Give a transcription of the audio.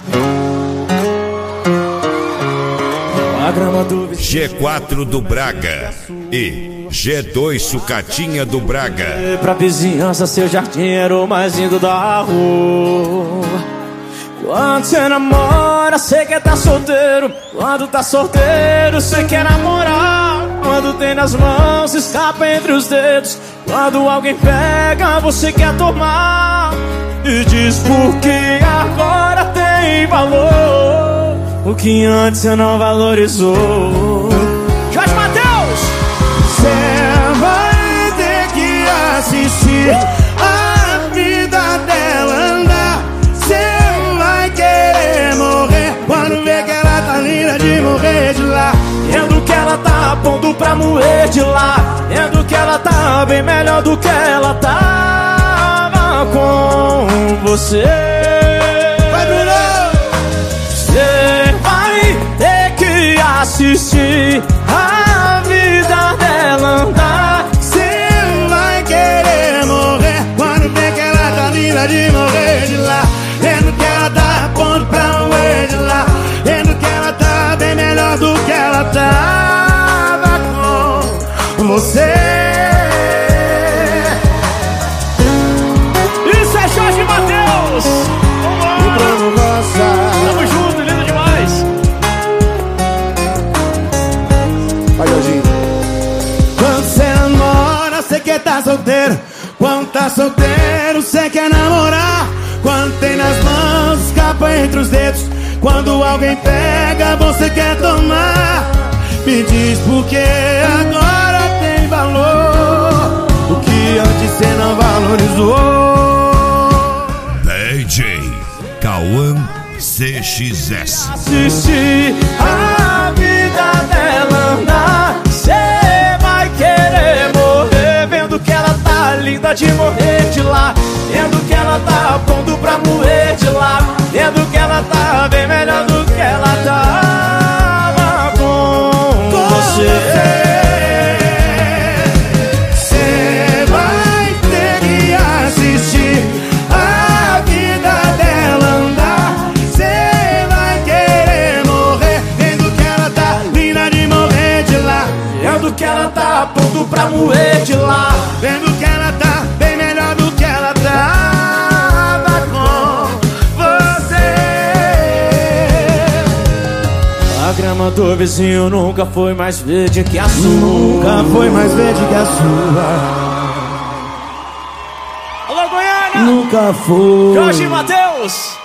G4 do Braga e G2 Sucatinha do Braga. Pra vizinhança seu jardim era o mais lindo da rua. Quando cê namora, cê quer tá solteiro. Quando tá solteiro, cê quer namorar. Quando tem nas mãos, escapa entre os dedos. Quando alguém pega, você quer tomar. E diz porque agora tem valor o que antes cê não valorizou. Jorge Mateus! Cê vai ter que assistir a vida dela andar. Cê vai querer morrer quando vê que ela tá linda de morrer de lá. Vendo que ela tá pondo pra moer de lá. Vendo que ela tá bem melhor do que ela tava com você. Vai, Bruno! Cê vai ter que assistir a vida dela andar. Cê vai querer morrer quando vê que ela tá linda de morrer de lá. Vendo que ela tá pondo pra moer de lá. Vendo que ela tá bem melhor do que ela tava com você. Isso é Jorge Mateus! Tamo junto, lindo demais! Vai, Jorginho. Quando cê namora, cê quer tá solteiro. Quando tá solteiro, cê quer namorar. Quando tem nas mãos, escapa entre os dedos. Quando alguém pega, você quer tomar. Me diz por que agora tem valor o que antes cê não valorizou. DJ Cauã CXS. Assistir a vida dela andar. Cê vai querer morrer vendo que ela tá linda de morrer de lá. Vendo que ela tá pondo pra moer de lá. Vendo que ela tá bem melhor do que ela tava com você. Cê vai ter que assistir a vida dela andar. Cê vai querer morrer vendo que ela tá linda de morrer de lá. Vendo que ela tá pondo pra moer de lá. Vendo que ela tá bem melhor do que ela tava com você. A grama do vizinho nunca foi mais verde que a sua. Nunca foi mais verde que a sua. Alô, Goiânia! Nunca foi. Jorge Mateus!